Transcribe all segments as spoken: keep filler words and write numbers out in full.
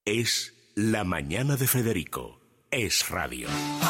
Es La Mañana de Federico. Es radio.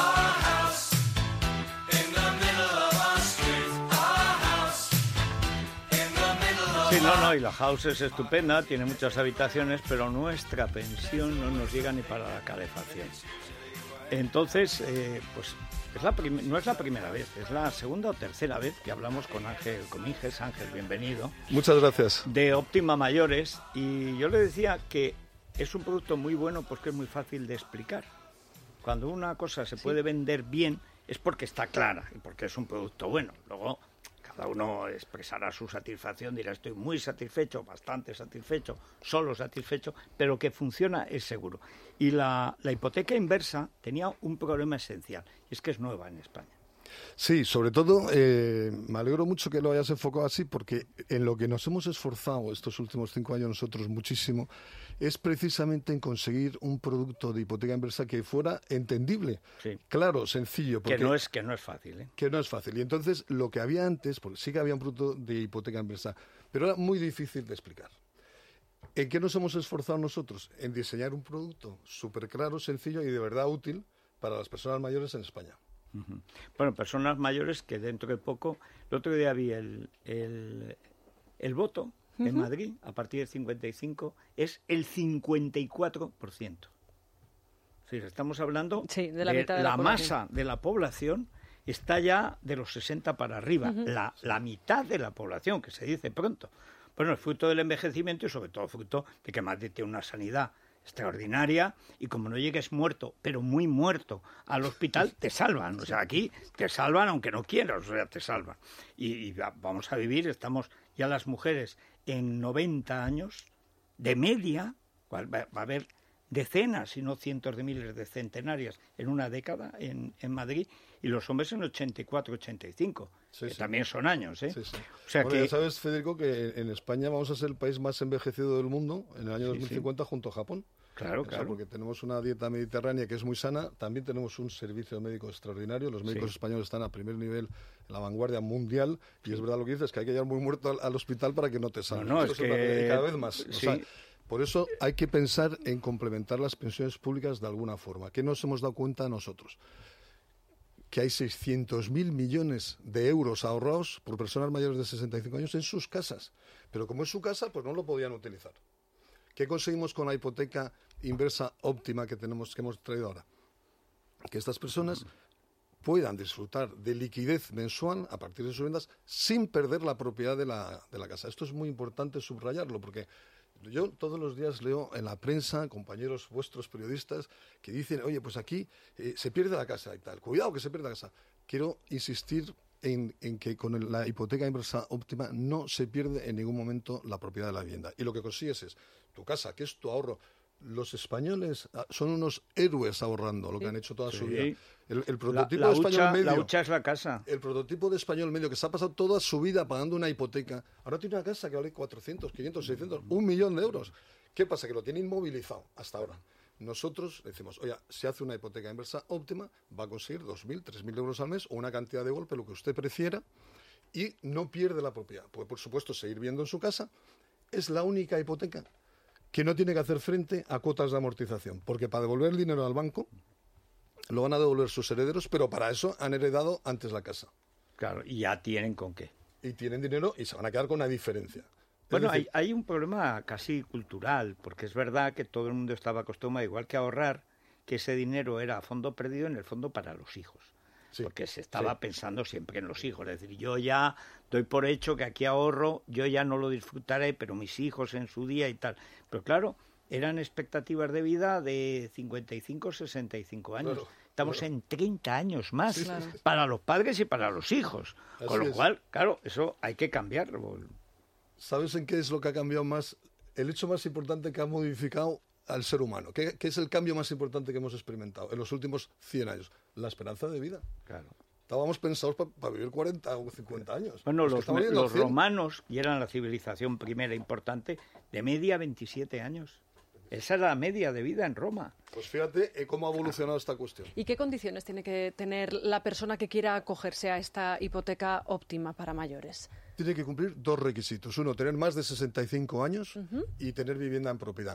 Sí, no, no, y la house es estupenda, tiene muchas habitaciones, pero nuestra pensión no nos llega ni para la calefacción. Entonces, eh, pues es la prim- no es la primera vez, es la segunda o tercera vez que hablamos con Ángel Comínguez. Ángel, bienvenido. Muchas gracias. De Óptima Mayores, y yo le decía que es un producto muy bueno porque es muy fácil de explicar. Cuando una cosa se puede vender bien es porque está clara y porque es un producto bueno. Luego cada uno expresará su satisfacción, dirá estoy muy satisfecho, bastante satisfecho, solo satisfecho, pero que funciona es seguro. Y la, la hipoteca inversa tenía un problema esencial, y es que es nueva en España. Sí, sobre todo eh, me alegro mucho que lo hayas enfocado así, porque en lo que nos hemos esforzado estos últimos cinco años nosotros muchísimo es precisamente en conseguir un producto de hipoteca inversa que fuera entendible, Sí. claro, sencillo. Porque, Que no es, que no es fácil, ¿eh? que no es fácil. Y entonces lo que había antes, pues sí que había un producto de hipoteca inversa, pero era muy difícil de explicar. ¿En qué nos hemos esforzado nosotros? En diseñar un producto súper claro, sencillo y de verdad útil para las personas mayores en España. Uh-huh. Bueno, personas mayores que dentro de poco, el otro día vi el, el, el voto uh-huh. en Madrid, a partir de cincuenta y cinco, es el cincuenta y cuatro por ciento. Es decir, estamos hablando sí, de la, de mitad de la, la masa de la población está ya de los sesenta para arriba, uh-huh. la, la mitad de la población, que se dice pronto. Bueno, es fruto del envejecimiento y sobre todo fruto de que Madrid tiene una sanidad extraordinaria, y como no llegues muerto, pero muy muerto, al hospital, te salvan. O sea, aquí te salvan aunque no quieras, o sea, te salvan. Y, y vamos a vivir, estamos ya las mujeres en noventa años, de media, va, va a haber decenas, si no cientos de miles de centenarias en una década en, en Madrid, y los hombres en ochenta y cuatro, ochenta y cinco, sí, que sí. también son años, ¿eh? Sí, sí. O sea bueno, que... ya sabes, Federico, que en España vamos a ser el país más envejecido del mundo en el año dos mil cincuenta, sí, sí. junto a Japón. Claro, o sea, claro. Porque tenemos una dieta mediterránea que es muy sana, también tenemos un servicio médico extraordinario, los médicos sí. españoles están a primer nivel, en la vanguardia mundial, y sí. es verdad lo que dices, que hay que llegar muy muerto al, al hospital para que no te salven. No, no, es que... cada vez más. Sí. O sea, por eso hay que pensar en complementar las pensiones públicas de alguna forma. ¿Qué nos hemos dado cuenta nosotros? Que hay seiscientos mil millones de euros ahorrados por personas mayores de sesenta y cinco años en sus casas. Pero como es su casa, pues no lo podían utilizar. ¿Qué conseguimos con la hipoteca inversa óptima que tenemos, que hemos traído ahora? Que estas personas puedan disfrutar de liquidez mensual a partir de sus ventas sin perder la propiedad de la, de la casa. Esto es muy importante subrayarlo, porque yo todos los días leo en la prensa, compañeros vuestros periodistas, que dicen, oye, pues aquí eh, se pierde la casa y tal. Cuidado que se pierde la casa. Quiero insistir en, en que con el, la hipoteca inversa óptima no se pierde en ningún momento la propiedad de la vivienda. Y lo que consigues es tu casa, que es tu ahorro. Los españoles son unos héroes ahorrando lo que sí. han hecho toda sí. su vida. El, el prototipo la, la de español hucha, medio. La hucha es la casa. El prototipo de español medio que se ha pasado toda su vida pagando una hipoteca. Ahora tiene una casa que vale cuatrocientos, quinientos, seiscientos, un millón de euros. ¿Qué pasa? Que lo tiene inmovilizado hasta ahora. Nosotros decimos, oye, si hace una hipoteca inversa óptima, va a conseguir dos mil, tres mil euros al mes o una cantidad de golpe, lo que usted prefiera, y no pierde la propiedad. Puede, por supuesto, seguir viviendo en su casa. Es la única hipoteca que no tiene que hacer frente a cuotas de amortización, porque para devolver el dinero al banco lo van a devolver sus herederos, pero para eso han heredado antes la casa. Claro, y ya tienen con qué. Y tienen dinero y se van a quedar con una diferencia. Bueno, decir, hay, hay un problema casi cultural, porque es verdad que todo el mundo estaba acostumbrado, igual que a ahorrar, que ese dinero era a fondo perdido, en el fondo para los hijos. Sí, porque se estaba sí. pensando siempre en los hijos. Es decir, yo ya doy por hecho que aquí ahorro, yo ya no lo disfrutaré, pero mis hijos en su día y tal. Pero claro, eran expectativas de vida de cincuenta y cinco, sesenta y cinco años. Claro, Estamos claro. en treinta años más, sí, claro. para los padres y para los hijos. Así Con lo es. cual, claro, eso hay que cambiarlo. ¿Sabes en qué es lo que ha cambiado más? El hecho más importante que ha modificado al ser humano. ¿Qué, qué es el cambio más importante que hemos experimentado en los últimos cien años? La esperanza de vida. Claro. Estábamos pensados para pa vivir cuarenta o cincuenta años. Bueno, los, los, los romanos, y eran la civilización primera importante, de media veintisiete años. Esa era la media de vida en Roma. Pues fíjate cómo ha evolucionado esta cuestión. ¿Y qué condiciones tiene que tener la persona que quiera acogerse a esta hipoteca óptima para mayores? Tiene que cumplir dos requisitos. Uno, tener más de sesenta y cinco años uh-huh. y tener vivienda en propiedad.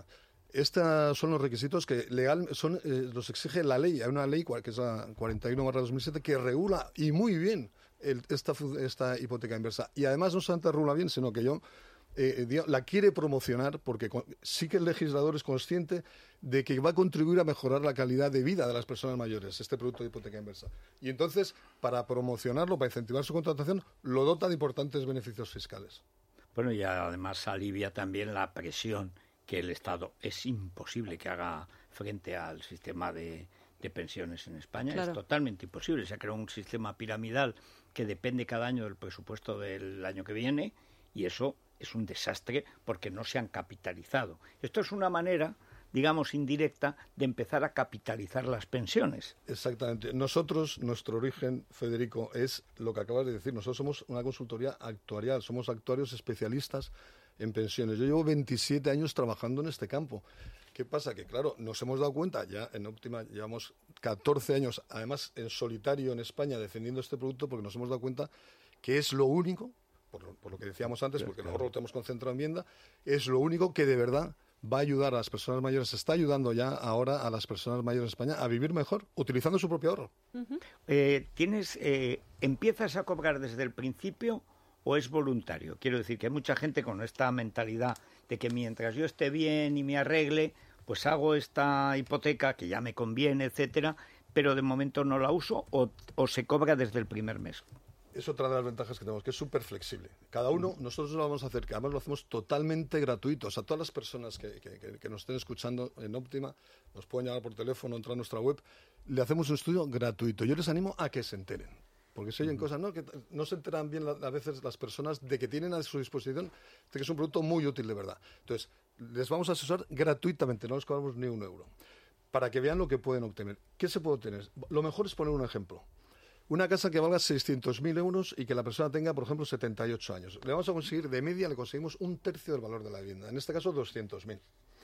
Estos son los requisitos que legal son eh, los exige la ley. Hay una ley que es la cuarenta y uno barra dos mil siete que regula y muy bien el, esta, esta hipoteca inversa. Y además no solamente regula bien, sino que yo eh, digo, la quiere promocionar porque con, sí que el legislador es consciente de que va a contribuir a mejorar la calidad de vida de las personas mayores, este producto de hipoteca inversa. Y entonces, para promocionarlo, para incentivar su contratación, lo dota de importantes beneficios fiscales. Bueno, y además alivia también la presión que el Estado es imposible que haga frente al sistema de, de pensiones en España. Claro. Es totalmente imposible. Se ha creado un sistema piramidal que depende cada año del presupuesto del año que viene y eso es un desastre porque no se han capitalizado. Esto es una manera, digamos, indirecta de empezar a capitalizar las pensiones. Exactamente. Nosotros, nuestro origen, Federico, es lo que acabas de decir. Nosotros somos una consultoría actuarial, somos actuarios especialistas en pensiones. Yo llevo veintisiete años trabajando en este campo. ¿Qué pasa? Que, claro, nos hemos dado cuenta, ya en Optima llevamos catorce años, además en solitario en España, defendiendo este producto, porque nos hemos dado cuenta que es lo único, por lo, por lo que decíamos antes, porque el ahorro lo tenemos concentrado en vivienda, es lo único que de verdad va a ayudar a las personas mayores, está ayudando ya ahora a las personas mayores en España a vivir mejor, utilizando su propio ahorro. Uh-huh. Eh, ¿tienes, eh, ¿Empiezas a cobrar desde el principio o es voluntario? Quiero decir que hay mucha gente con esta mentalidad de que mientras yo esté bien y me arregle, pues hago esta hipoteca que ya me conviene, etcétera, pero de momento no la uso o, o se cobra desde el primer mes. Es otra de las ventajas que tenemos, que es súper flexible. Cada uno, nosotros lo vamos a hacer, que además lo hacemos totalmente gratuito. O sea, todas las personas que, que, que, que nos estén escuchando en Optima, nos pueden llamar por teléfono, entrar a nuestra web, le hacemos un estudio gratuito. Yo les animo a que se enteren. Porque se oyen uh-huh. cosas, ¿no? Que no se enteran bien a veces las personas de que tienen a su disposición, de que es un producto muy útil de verdad. Entonces, les vamos a asesorar gratuitamente, no les cobramos ni un euro, para que vean lo que pueden obtener. ¿Qué se puede obtener? Lo mejor es poner un ejemplo. Una casa que valga seiscientos mil euros y que la persona tenga, por ejemplo, setenta y ocho años. Le vamos a conseguir, de media, le conseguimos un tercio del valor de la vivienda. En este caso, doscientos mil.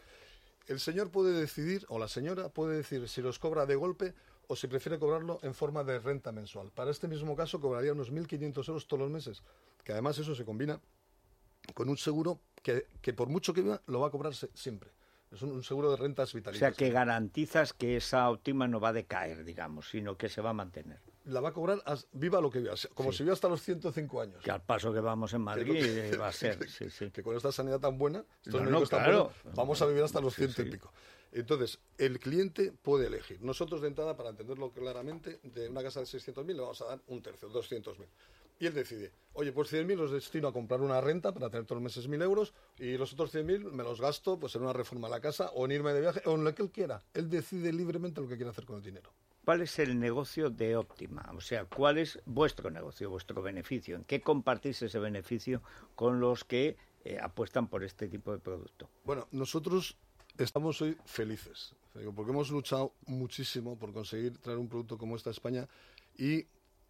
El señor puede decidir, o la señora puede decidir si los cobra de golpe o si prefiere cobrarlo en forma de renta mensual. Para este mismo caso, cobraría unos mil quinientos euros todos los meses, que además eso se combina con un seguro que, que por mucho que viva, lo va a cobrar siempre. Es un, un seguro de rentas vitalicias. O sea, que garantizas que esa Optima no va a decaer, digamos, sino que se va a mantener. La va a cobrar as, viva lo que viva, como sí. si viva hasta los ciento cinco años. Que al paso que vamos en Madrid que, va a ser, sí, sí. Que con esta sanidad tan buena, estos no, no, claro. buenos, vamos a vivir hasta los ciento sí, y pico. Entonces, el cliente puede elegir. Nosotros, de entrada, para entenderlo claramente, de una casa de seiscientos mil le vamos a dar un tercio, doscientos mil. Y él decide, oye, pues cien mil los destino a comprar una renta para tener todos los meses mil euros y los otros cien mil me los gasto pues en una reforma a la casa o en irme de viaje o en lo que él quiera. Él decide libremente lo que quiere hacer con el dinero. ¿Cuál es el negocio de Optima? O sea, ¿cuál es vuestro negocio, vuestro beneficio? ¿En qué compartís ese beneficio con los que eh, apuestan por este tipo de producto? Bueno, nosotros estamos hoy felices, porque hemos luchado muchísimo por conseguir traer un producto como este a España y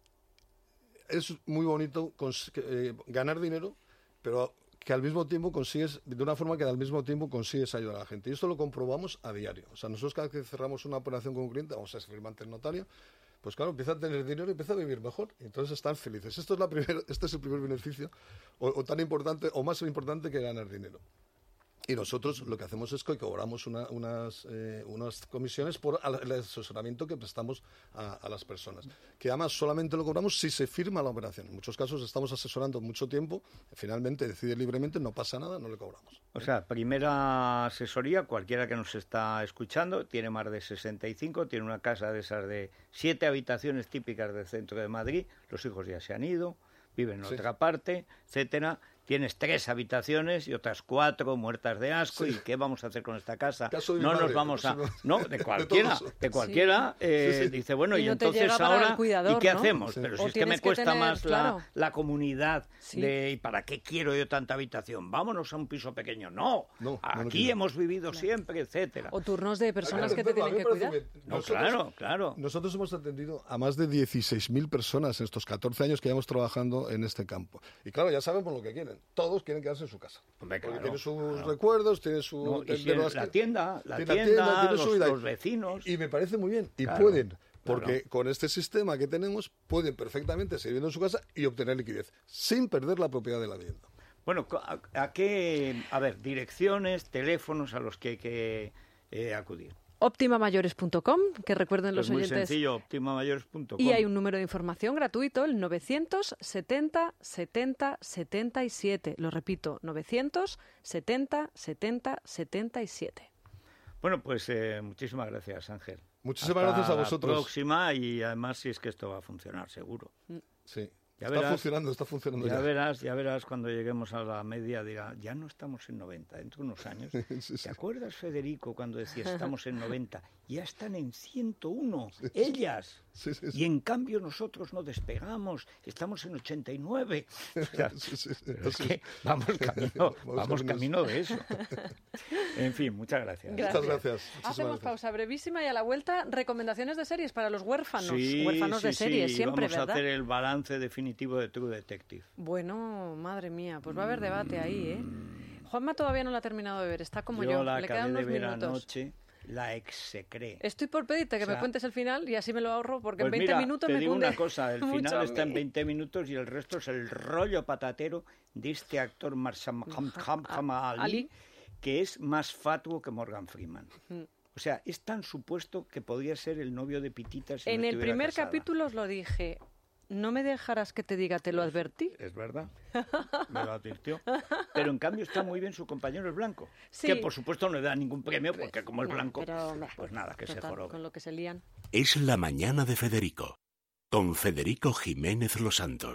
es muy bonito eh, ganar dinero, pero que al mismo tiempo consigues, de una forma que al mismo tiempo consigues ayudar a la gente. Y esto lo comprobamos a diario. O sea, nosotros cada vez que cerramos una operación con un cliente, vamos a firmar ante el notario, pues claro, empieza a tener dinero y empieza a vivir mejor. Y entonces están felices. Esto es la primer, este es el primer beneficio, o, o tan importante, o más importante que ganar dinero. Y nosotros lo que hacemos es que cobramos una, unas, eh, unas comisiones por el asesoramiento que prestamos a, a las personas. Que además solamente lo cobramos si se firma la operación. En muchos casos estamos asesorando mucho tiempo, finalmente decide libremente, no pasa nada, no le cobramos. O sea, primera asesoría, cualquiera que nos está escuchando, tiene más de sesenta y cinco, tiene una casa de esas de siete habitaciones típicas del centro de Madrid, los hijos ya se han ido, viven en sí. otra parte, etcétera. Tienes tres habitaciones y otras cuatro muertas de asco. Sí. ¿Y qué vamos a hacer con esta casa? Caso de no madre, nos vamos a... no, no, de cualquiera. De, de cualquiera. Sí. Eh, sí, sí. Dice, bueno, y, y no entonces ahora... Cuidador, ¿y qué ¿no? hacemos? Sí. Pero o si es que me cuesta que tener, más claro. la, la comunidad sí. de... ¿Y para qué quiero yo tanta habitación? Vámonos a un piso pequeño. No, no aquí no hemos vivido claro. siempre, etcétera. O turnos de personas que te tienen que cuidar. No, claro, claro. Nosotros hemos atendido a más de dieciséis mil personas en estos catorce años que llevamos trabajando en este campo. Y claro, ya sabemos lo que quieren. Todos quieren quedarse en su casa. Hombre, claro, porque tiene sus claro. recuerdos, tiene su... No, y si las, la tienda, la tienda, tienda tiene los, su vida. los vecinos... Y me parece muy bien. Y claro, pueden, porque claro. con este sistema que tenemos, pueden perfectamente seguir viviendo en su casa y obtener liquidez, sin perder la propiedad de la vivienda. Bueno, ¿a, a qué, a ver, direcciones, teléfonos a los que hay que eh, acudir? Optima mayores punto com, que recuerden Pues los muy oyentes. sencillo, optima mayores punto com. Y hay un número de información gratuito, el novecientos setenta setenta setenta y siete. Lo repito, novecientos setenta setenta setenta y siete. Bueno, pues eh, muchísimas gracias, Ángel. Muchísimas Hasta gracias a vosotros. La próxima, y además si es que esto va a funcionar, seguro. Sí. Ya está verás, funcionando, está funcionando Ya ya. verás, ya verás cuando lleguemos a la media, dirá, ya no estamos en noventa, dentro de unos años. Sí, sí. ¿Te acuerdas, Federico, cuando decías estamos en noventa? Ya están en ciento uno, ellas. Sí, sí, sí. Y en cambio nosotros no despegamos, estamos en ochenta y nueve. O sea, Sí, sí, sí. pero es Sí. que vamos camino, Vamos vamos camino. camino de eso. En fin, muchas gracias. Gracias. Muchas gracias. Muchísimas Hacemos gracias. pausa brevísima y a la vuelta recomendaciones de series para los huérfanos. Sí, huérfanos de sí, series, sí, siempre, vamos ¿verdad? a hacer el balance definitivo de True Detective. Bueno, madre mía, pues va a haber debate ahí, ¿eh? Juanma todavía no la ha terminado de ver, está como yo, yo, la le acabé quedan de unos ver minutos. anoche, la execré. Estoy por pedirte que O sea, me cuentes el final y así me lo ahorro, porque Pues en veinte mira, minutos te me digo cunde una cosa, el mucho final a está en mí. veinte minutos y el resto es el rollo patatero de este actor Marsham Ali, Ali. que es más fatuo que Morgan Freeman. O sea, es tan supuesto que podría ser el novio de Pitita si En no el estuviera primer casada. capítulo os lo dije, no me dejarás que te diga, te lo advertí. Es verdad, me lo advirtió. Pero en cambio está muy bien su compañero el blanco, Sí. que por supuesto no le da ningún premio porque como es No, blanco, pero, pues nada, que se total, jorobe. con lo que se lían. Es la mañana de Federico, con Federico Jiménez Los Santos.